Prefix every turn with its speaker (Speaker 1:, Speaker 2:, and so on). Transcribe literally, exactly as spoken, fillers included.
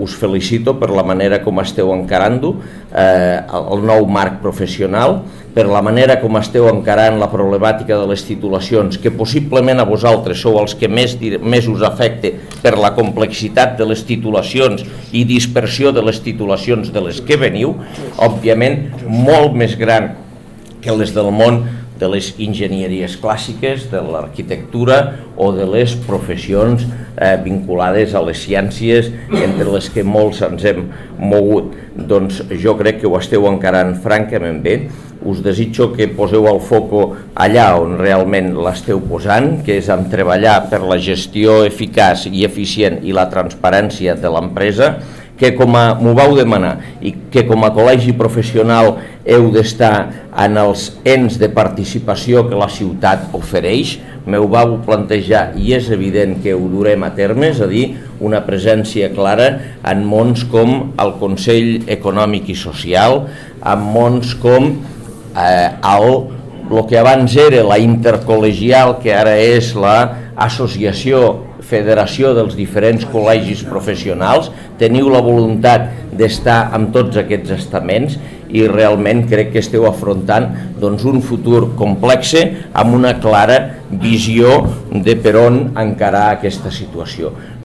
Speaker 1: us felicito per la manera com esteu encarant-ho, eh, el nou marc professional, per la manera com esteu encarant la problemàtica de les titulacions, que possiblement a vosaltres sou els que més, més us afecta per la complexitat de les titulacions i dispersió de les titulacions de les que veniu, òbviament molt més gran que les del món de les enginyeries clàssiques, de l'arquitectura o de les professions eh, vinculades a les ciències, entre les que molts ens hem mogut. Doncs jo crec que ho esteu encarant francament bé. Us desitjo que poseu el foco allà on realment l'esteu posant, que és en treballar per la gestió eficaç i eficient i la transparència de l'empresa, que com a m'ho vau demanar i que com a col·legi professional heu d'estar en els ens de participació que la ciutat ofereix. M'ho vau plantejar i és evident que ho durem a terme, és a dir, una presència clara en mons com el Consell Econòmic i Social, en mons com eh, el, el que abans era la intercol·legial, que ara és l'associació federació dels diferents col·legis professionals. Teniu la voluntat d'estar amb tots aquests estaments i realment crec que esteu afrontant doncs, un futur complex amb una clara visió de per on encarar aquesta situació.